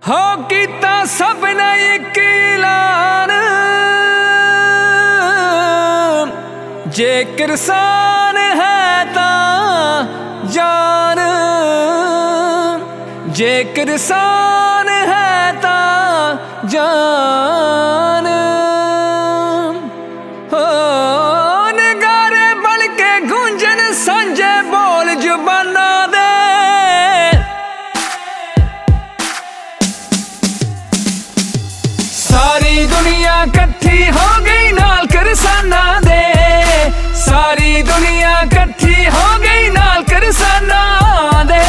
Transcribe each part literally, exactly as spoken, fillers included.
हो कीता सब ने एक ऐलान, जे किरसान है तां जान, जे किरसान है तां जान। हो नगारे बन के गूंजन सांझे बोल जुबाना दे, सारी दुनिया कट्ठी हो गई नाल किरसाना दे, सारी दुनिया कट्ठी हो गई नाल किरसाना दे।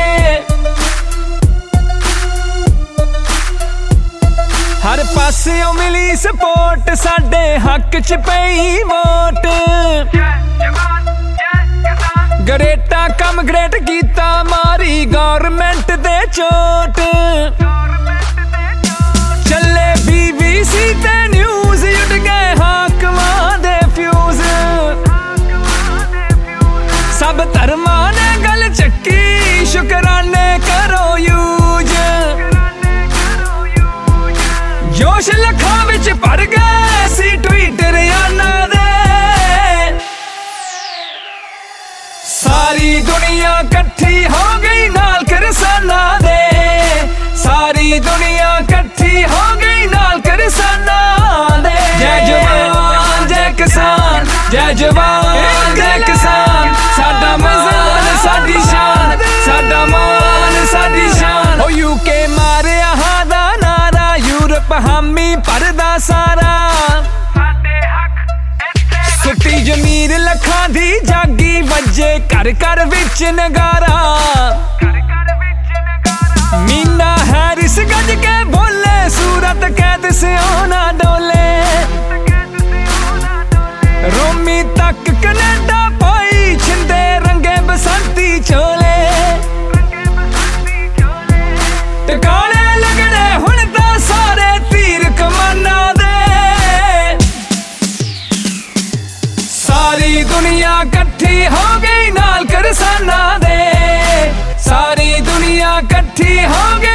हर पासियों मिली सपोर्ट, साडे हक च पई वोट, ग्रेटा कम ग्रेट कीता मारी गौरमेंट दे चोट। चले बीबीसी ते न्यूज़ उड़ गए हाकमां दे फ्यूज, सब धर्मां ने गल चक्की शुकराने करो यूज। जोश लखां विच भर गए सी ट्वीटर याना दे, सारी दुनिया कट्ठी हो गई नाल किरसाना दे, सारी दुनिया कट्ठी हो गई नाल किरसाना दे। जय जवान जय किसान, जय जवान जय किसान, साडा मान साडी शान, साडा मान साडी शान। ओ यूके मारिया हां दा नारा, यूरोप हामी भरदा सारा, सुट्टी जमीर लखां दी जागी वजे घर घर विच नगारा। मीना हैरिस गज के बोले सूरत कैद से होना डोले, रोमी तक कनेडा पाई छिंदे रंगे बसंती चोले। टकाने लगने हुण तां सारे तीर कमाना दे, सारी दुनिया कट्ठी हो गई नाल किरसाना दे, सारी दुनिया कट्ठी हो गई